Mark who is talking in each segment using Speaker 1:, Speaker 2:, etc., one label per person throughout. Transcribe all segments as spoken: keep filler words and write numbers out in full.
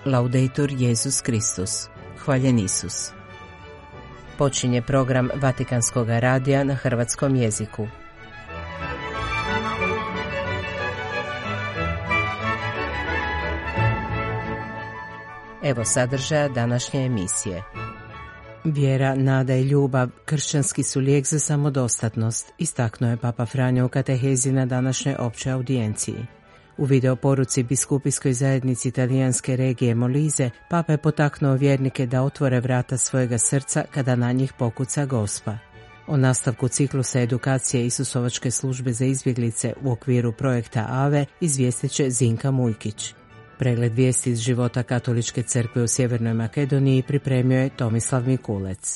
Speaker 1: Laudetur Jesus Kristus. Hvaljen Isus. Počinje program Vatikanskog radija na hrvatskom jeziku. Evo sadržaja današnje emisije. Vjera, nada i ljubav kršćanski su lijek za samodostatnost, istaknuo je Papa Franjo u katehezi na današnjoj općoj audijenciji. U video poruci biskupijskoj zajednici talijanske regije Molise, Papa je potaknuo vjernike da otvore vrata svojega srca kada na njih pokuca Gospa. O nastavku ciklusa edukacije Isusovačke službe za izbjeglice u okviru projekta Ave izvijestit će Zinka Mujkić. Pregled vijesti iz života Katoličke crkve u Sjevernoj Makedoniji pripremio je Tomislav Mikulec.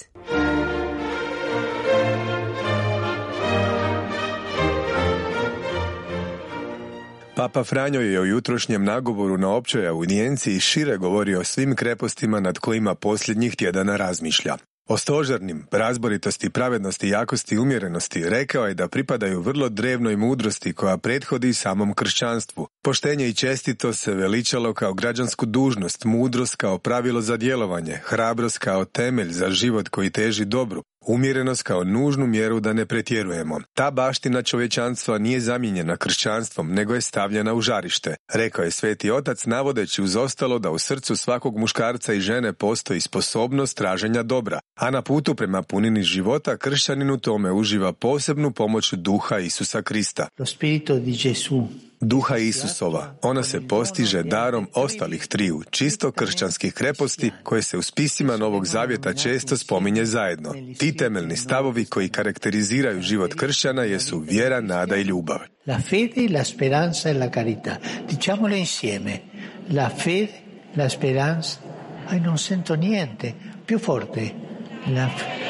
Speaker 2: Papa Franjo je u jutrošnjem nagovoru na općoj audijenciji šire govorio o svim krepostima nad kojima posljednjih tjedana razmišlja. O stožernim, razboritosti, pravednosti, jakosti i umjerenosti rekao je da pripadaju vrlo drevnoj mudrosti koja prethodi samom kršćanstvu. Poštenje i čestito se veličalo kao građansku dužnost, mudrost kao pravilo za djelovanje, hrabrost kao temelj za život koji teži dobru, umjerenost kao nužnu mjeru da ne pretjerujemo. Ta baština čovječanstva nije zamijenjena kršćanstvom, nego je stavljena u žarište, rekao je Sveti Otac navodeći uz ostalo da u srcu svakog muškarca i žene postoji sposobnost traženja dobra, a na putu prema punini života kršćanin u tome uživa posebnu pomoć duha Isusa Krista.
Speaker 3: Lo spirito di Gesù.
Speaker 2: Duha Isusova. Ona se postiže darom ostalih triju, čisto kršćanskih kreposti koje se u spisima Novog Zavjeta često spominje zajedno. Ti temeljni stavovi koji karakteriziraju život kršćana jesu vjera, nada i ljubav.
Speaker 3: La fede, la speranza e la carità. Diciamole insieme. La fede, la speranza. Ai, non sento niente. Più forte. La fede.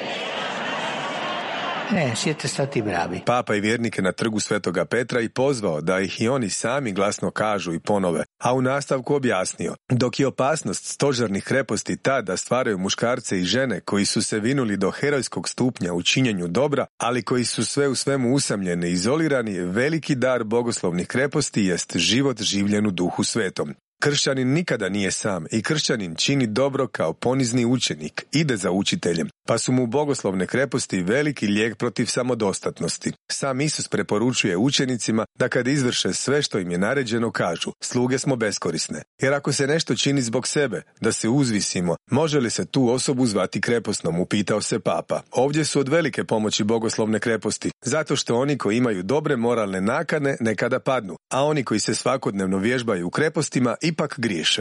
Speaker 3: E, siete stati bravi.
Speaker 2: Papa i vjernike na trgu Svetoga Petra i pozvao da ih i oni sami glasno kažu i ponove, a u nastavku objasnio. Dok je opasnost stožernih kreposti ta da stvaraju muškarce i žene koji su se vinuli do herojskog stupnja u činjenju dobra, ali koji su sve u svemu usamljeni i izolirani, veliki dar bogoslovnih kreposti jest život življen u Duhu Svetom. Kršćanin nikada nije sam i kršćanin čini dobro kao ponizni učenik, ide za učiteljem, pa su mu bogoslovne kreposti veliki lijek protiv samodostatnosti. Sam Isus preporučuje učenicima da kad izvrše sve što im je naređeno kažu, sluge smo beskorisne. Jer ako se nešto čini zbog sebe, da se uzvisimo, može li se tu osobu zvati kreposnom, upitao se Papa. Ovdje su od velike pomoći bogoslovne kreposti, zato što oni koji imaju dobre moralne nakane nekada padnu, a oni koji se svakodnevno vježbaju u krepostima ipak griješe.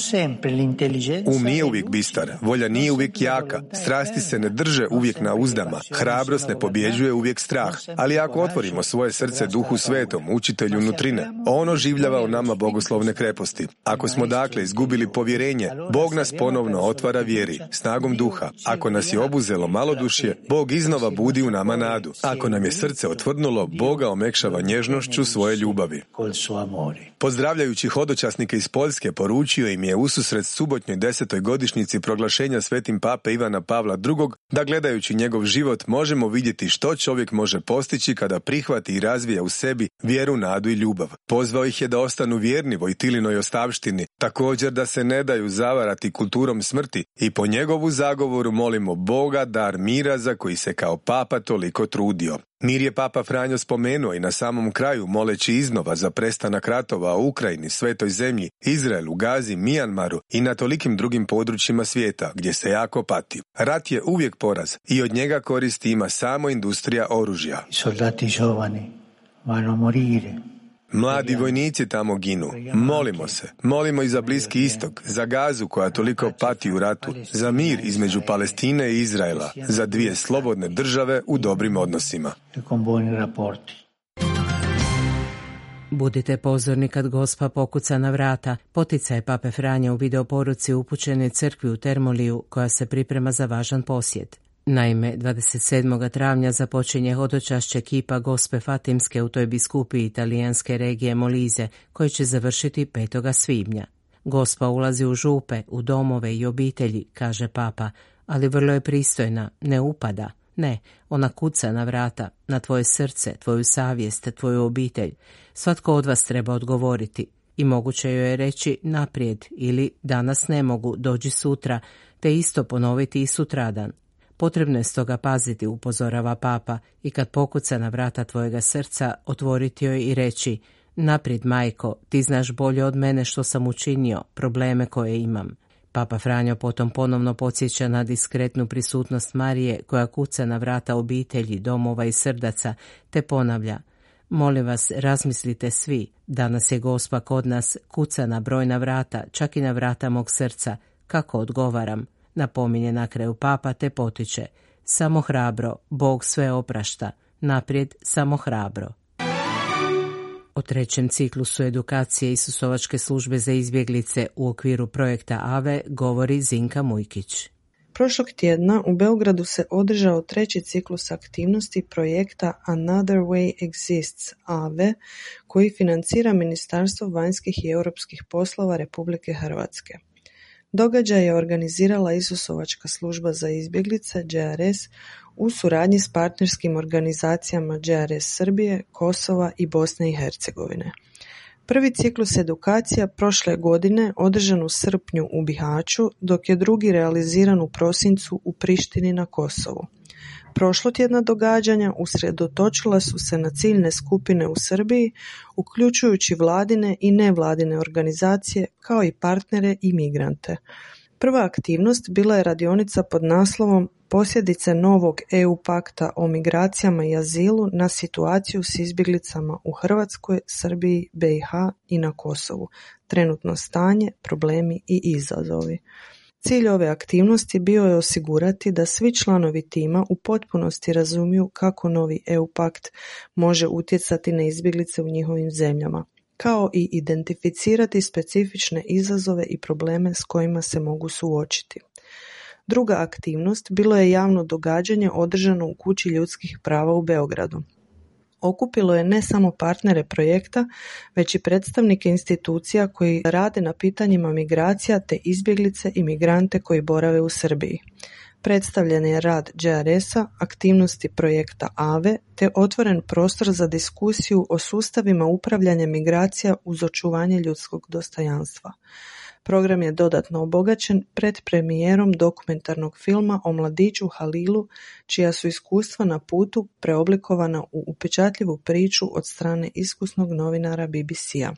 Speaker 2: Um nije uvijek bistar, volja nije uvijek jaka, strasti se ne drže uvijek na uzdama, hrabrost ne pobjeđuje uvijek strah, ali ako otvorimo svoje srce Duhu Svetom, učitelju nutrine, on oživljava u nama bogoslovne kreposti. Ako smo dakle izgubili povjerenje, Bog nas ponovno otvara vjeri, snagom duha. Ako nas je obuzelo malodušje, Bog iznova budi u nama nadu. Ako nam je srce otvrdnulo, Boga omekšava nježnošću svoje ljubavi. Pozdravljajući hodočasnike iz Poljske, poručio im je ususret subotnjoj desetoj godišnjici proglašenja svetim pape Ivana Pavla drugog da gledajući njegov život možemo vidjeti što čovjek može postići kada prihvati i razvija u sebi vjeru, nadu i ljubav. Pozvao ih je da ostanu vjerni Vojtilinoj ostavštini, također da se ne daju zavarati kulturom smrti i po njegovu zagovoru molimo Boga dar mira za koji se kao papa toliko trudio. Mir je Papa Franjo spomenuo i na samom kraju moleći iznova za prestanak ratova u Ukrajini, Svetoj zemlji, Izraelu, Gazi, Mijanmaru i na tolikim drugim područjima svijeta gdje se jako pati. Rat je uvijek poraz i od njega koristi ima samo industrija oružja.
Speaker 3: Soldati giovani vanno morire.
Speaker 2: Mladi vojnici tamo ginu. Molimo se. Molimo i za Bliski istok, za Gazu koja toliko pati u ratu, za mir između Palestine i Izraela, za dvije slobodne države u dobrim odnosima.
Speaker 1: Budite pozorni kad Gospa pokuca na vrata, poticaj Pape Franje u videoporuci upućenoj crkvi u Termoliju koja se priprema za važan posjet. Naime, dvadeset sedmog travnja započinje hodočašće kipa Gospe Fatimske u toj biskupiji italijanske regije Molise, koji će završiti petog svibnja. Gospa ulazi u župe, u domove i obitelji, kaže Papa, ali vrlo je pristojna, ne upada. Ne, ona kuca na vrata, na tvoje srce, tvoju savjest, tvoju obitelj. Svatko od vas treba odgovoriti. i moguće joj je reći naprijed ili danas ne mogu, dođi sutra, te isto ponoviti i sutradan. Potrebno je stoga paziti, upozorava papa, i kad pokuca na vrata tvojega srca, otvoriti joj i reći: naprijed, majko, ti znaš bolje od mene što sam učinio, probleme koje imam. Papa Franjo potom ponovno podsjeća na diskretnu prisutnost Marije koja kuca na vrata obitelji, domova i srdaca, te ponavlja: molim vas, razmislite svi, danas je Gospa kod nas, kuca na brojna vrata, čak i na vrata mog srca, kako odgovaram? Napominje na kraju papa te potiče: samo hrabro, Bog sve oprašta, naprijed samo hrabro. O trećem ciklusu edukacije Isusovačke službe za izbjeglice u okviru projekta A V E govori Zinka Mujkić.
Speaker 4: Prošlog tjedna u Beogradu se održao treći ciklus aktivnosti projekta Another Way Exists A V E, koji financira Ministarstvo vanjskih i europskih poslova Republike Hrvatske. Događaj je organizirala Isusovačka služba za izbjeglice J R S u suradnji s partnerskim organizacijama J R S Srbije, Kosova i Bosne i Hercegovine. Prvi ciklus edukacija prošle godine održan u srpnju u Bihaću, dok je drugi realiziran u prosincu u Prištini na Kosovu. Prošlotjedna događanja usredotočila su se na ciljne skupine u Srbiji, uključujući vladine i nevladine organizacije, kao i partnere i migrante. Prva aktivnost bila je radionica pod naslovom Posljedice novog E U pakta o migracijama i azilu na situaciju s izbjeglicama u Hrvatskoj, Srbiji, B i H i na Kosovu, trenutno stanje, problemi i izazovi. Cilj ove aktivnosti bio je osigurati da svi članovi tima u potpunosti razumiju kako novi E U pakt može utjecati na izbjeglice u njihovim zemljama, kao i identificirati specifične izazove i probleme s kojima se mogu suočiti. Druga aktivnost bilo je javno događanje održano u Kući ljudskih prava u Beogradu. Okupilo je ne samo partnere projekta, već i predstavnike institucija koji rade na pitanjima migracija te izbjeglice i migrante koji borave u Srbiji. Predstavljen je rad J R S-a, aktivnosti projekta A V E te otvoren prostor za diskusiju o sustavima upravljanja migracija uz očuvanje ljudskog dostojanstva. Program je dodatno obogaćen predpremijerom dokumentarnog filma o mladiću Halilu, čija su iskustva na putu preoblikovana u upečatljivu priču od strane iskusnog novinara B B C-a.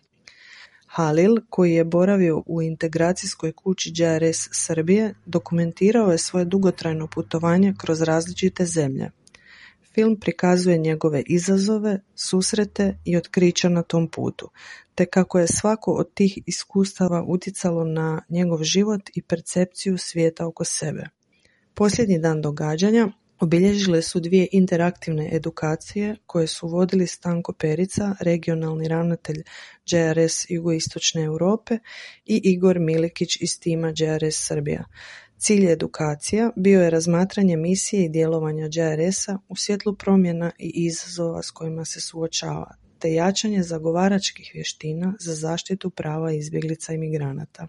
Speaker 4: Halil, koji je boravio u integracijskoj kući J R S Srbije, dokumentirao je svoje dugotrajno putovanje kroz različite zemlje. Film prikazuje njegove izazove, susrete i otkrića na tom putu, te kako je svako od tih iskustava utjecalo na njegov život i percepciju svijeta oko sebe. Posljednji dan događanja obilježile su dvije interaktivne edukacije koje su vodili Stanko Perica, regionalni ravnatelj J R S jugoistočne Europe, i Igor Milikić iz tima J R S Srbija. Cilj edukacija bio je razmatranje misije i djelovanja J R S-a u svjetlu promjena i izazova s kojima se suočava, te jačanje zagovaračkih vještina za zaštitu prava izbjeglica i migranata.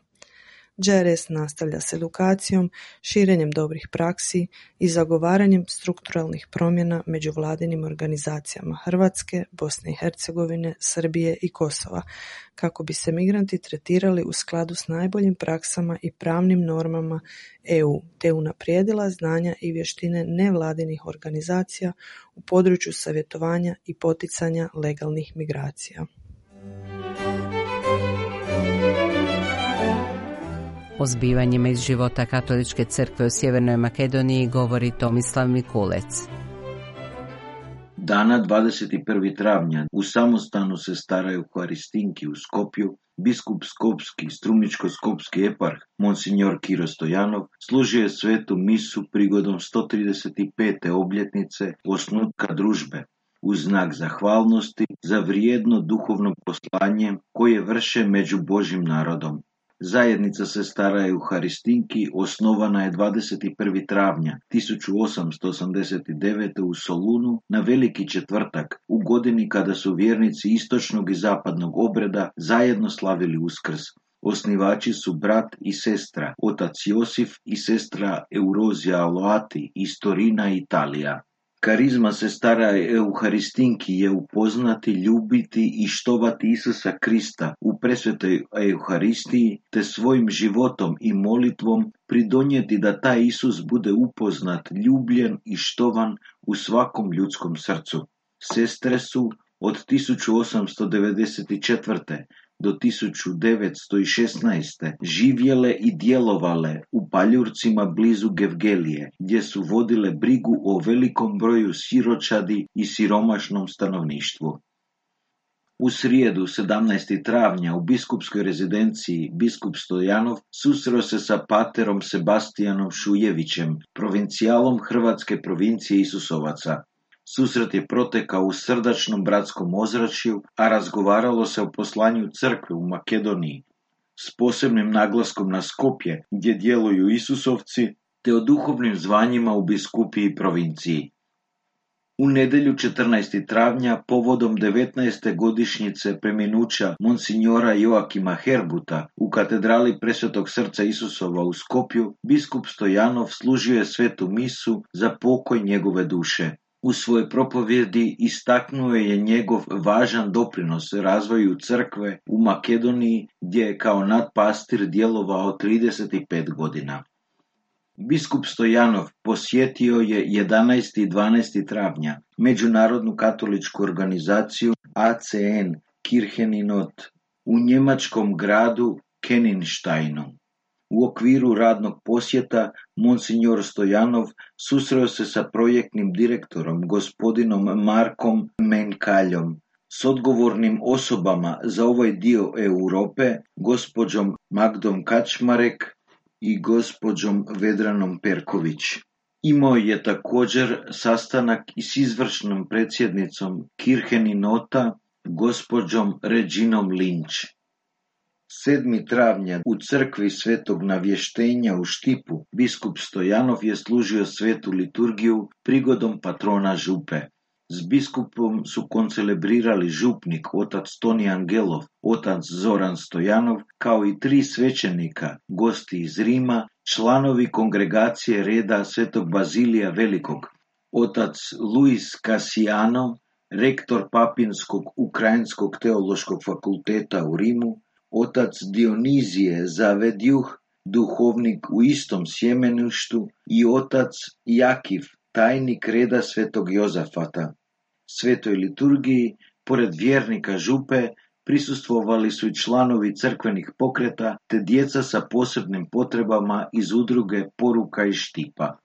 Speaker 4: J R S nastavlja s edukacijom, širenjem dobrih praksi i zagovaranjem strukturalnih promjena među vladinim organizacijama Hrvatske, Bosne i Hercegovine, Srbije i Kosova, kako bi se migranti tretirali u skladu s najboljim praksama i pravnim normama E U, te unaprijedila znanja i vještine nevladinih organizacija u području savjetovanja i poticanja legalnih migracija.
Speaker 1: O zbivanjima iz života Katoličke crkve u Sjevernoj Makedoniji govori Tomislav Mikulec.
Speaker 5: Dana dvadeset prvog travnja u samostanu se staraju Huaristinki u Skopju, biskup Skopski, strumičko-skopski eparh Monsignor Kiro Stojanov služio je svetu misu prigodom sto trideset pete obljetnice osnutka družbe, uz znak zahvalnosti za vrijedno duhovno poslanje koje vrše među Božjim narodom. Zajednica sestara Euharistinki osnovana je dvadeset prvog travnja tisuću osamsto osamdeset devete. u Solunu na Veliki četvrtak, u godini kada su vjernici istočnog i zapadnog obreda zajedno slavili Uskrs. Osnivači su brat i sestra, otac Josif i sestra Eurozija Aloati iz Torina, Italija. Karizma sestara Euharistinki je upoznati, ljubiti i štovati Isusa Krista u presvetoj Euharistiji, te svojim životom i molitvom pridonijeti da taj Isus bude upoznat, ljubljen i štovan u svakom ljudskom srcu. Sestre su od tisuću osamsto devedeset četvrte do tisuću devetsto šesnaeste živjele i djelovale u Paljurcima blizu Gevgelije, gdje su vodile brigu o velikom broju siročadi i siromašnom stanovništvu. U srijedu sedamnaestog travnja u biskupskoj rezidenciji biskup Stojanov susreo se sa paterom Sebastijanom Šujevićem, provincijalom Hrvatske provincije Isusovaca. Susret je protekao u srdačnom bratskom ozračju, a razgovaralo se o poslanju crkve u Makedoniji, s posebnim naglaskom na Skopje, gdje djeluju Isusovci, te o duhovnim zvanjima u biskupiji provinciji. U nedjelju četrnaestog travnja, povodom devetnaeste godišnjice preminuća monsignora Joakima Herbuta u katedrali Presvetog srca Isusova u Skopju, biskup Stojanov služio je svetu misu za pokoj njegove duše. U svojoj propovjedi istaknuo je njegov važan doprinos razvoju crkve u Makedoniji, gdje je kao nadpastir djelovao trideset pet godina. Biskup Stojanov posjetio je jedanaestog i dvanaestog travnja Međunarodnu katoličku organizaciju A C N Kircheninot u njemačkom gradu Kenninsteinu. U okviru radnog posjeta monsignor Stojanov susreo se sa projektnim direktorom gospodinom Markom Menkaljom, s odgovornim osobama za ovaj dio Europe, gospođom Magdom Kačmarek i gospođom Vedranom Perković. Imao je također sastanak i s izvršnom predsjednicom Kircheninota, gospođom Reginom Lynch. sedmog travnja u crkvi Svetog Navještenja u Štipu biskup Stojanov je služio svetu liturgiju prigodom patrona župe. S biskupom su koncelebrirali župnik otac Toni Angelov, otac Zoran Stojanov, kao i tri svećenika, gosti iz Rima, članovi kongregacije reda Svetog Bazilija Velikog, otac Luis Cassiano, rektor Papinskog Ukrajinskog teološkog fakulteta u Rimu, otac Dionizije Zavedjuh, duhovnik u istom sjemeništu, i otac Jakif, tajnik reda Svetog Jozafata. Svetoj liturgiji, pored vjernika župe, prisustvovali su i članovi crkvenih pokreta te djeca sa posebnim potrebama iz udruge Poruka iz Štipa.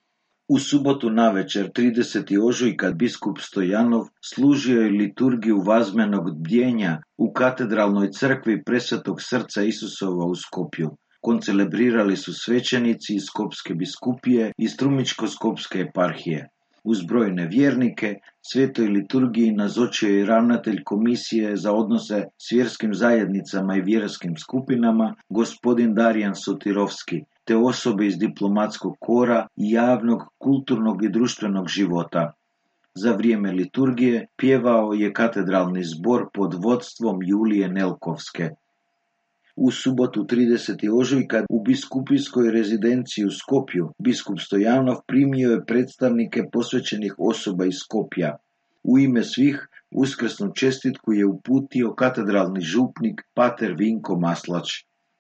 Speaker 5: U subotu navečer tridesetog ožujka biskup Stojanov služio je liturgiju vazmenog bdjenja u katedralnoj crkvi Presvetog srca Isusova u Skopju. Koncelebrirali su svećenici iz Skopske biskupije i Strumičko-skopske eparhije. Uz brojne vjernike svetoj liturgiji nazočio je i ravnatelj komisije za odnose s vjerskim zajednicama i vjerskim skupinama, gospodin Darijan Sotirovski, te osobe iz diplomatskog kora i javnog, kulturnog i društvenog života. Za vrijeme liturgije pjevao je katedralni zbor pod vodstvom Julije Nelkovske. U subotu tridesetog ožujka u biskupijskoj rezidenciji u Skopju biskup Stojanov primio je predstavnike posvećenih osoba iz Skopja. U ime svih uskrsnu čestitku je uputio katedralni župnik pater Vinko Maslač.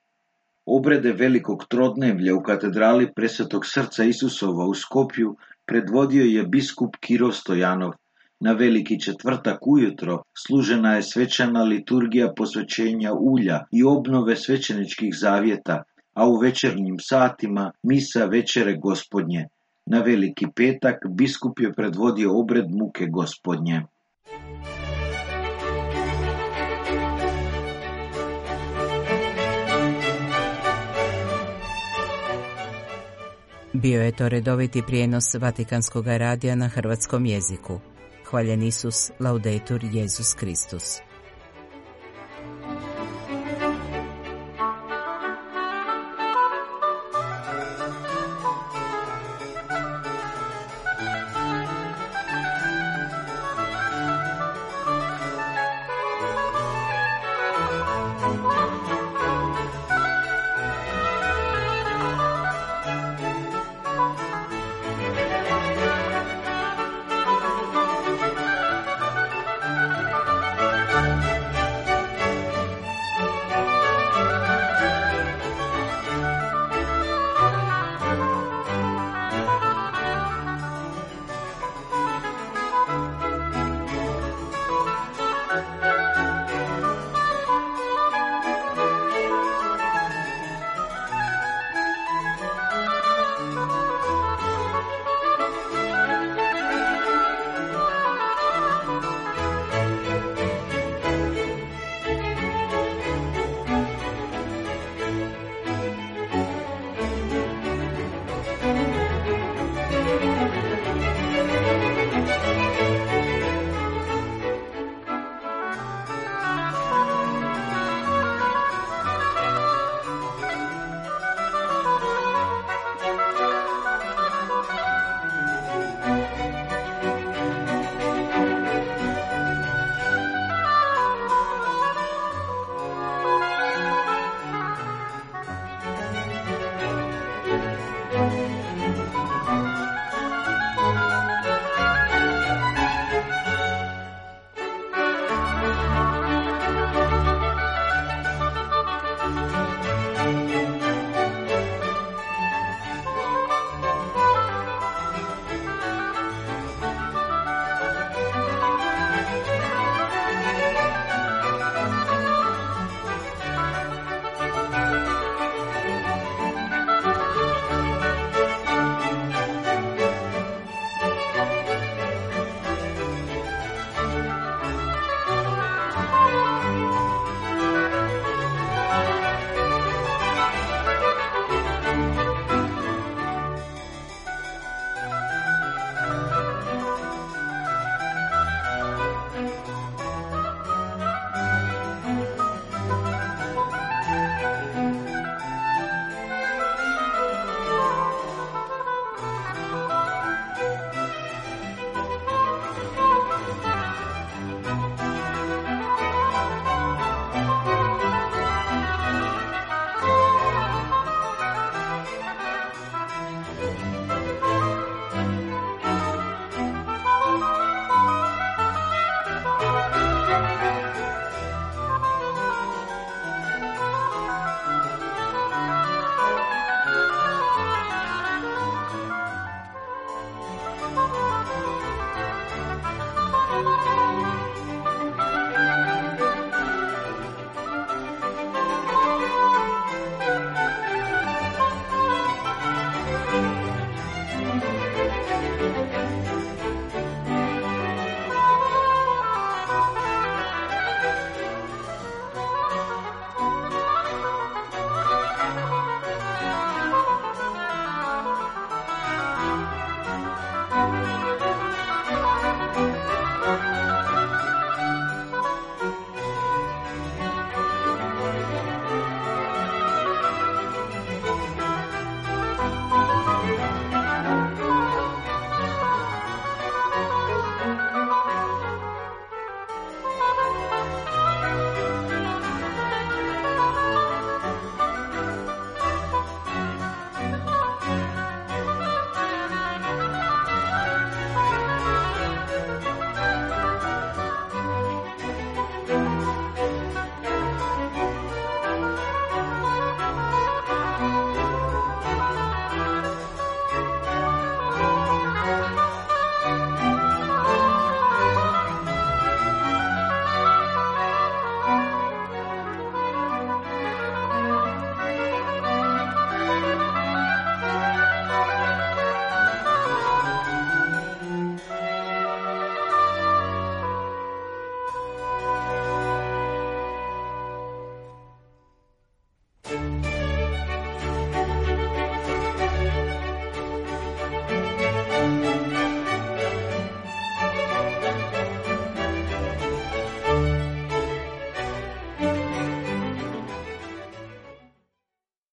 Speaker 5: Obrede velikog trodnevlja u katedrali Presvetog srca Isusova u Skopju predvodio je biskup Kiro Stojanov. Na veliki četvrtak ujutro služena je svečana liturgija posvećenja ulja i obnove svećeničkih zavjeta, a u večernjim satima misa večere Gospodnje. Na veliki petak biskup je predvodio obred muke Gospodnje.
Speaker 1: Bio je to redoviti prijenos Vatikanskog radija na hrvatskom jeziku. Hvaljen Isus, laudetur Jesus Kristus.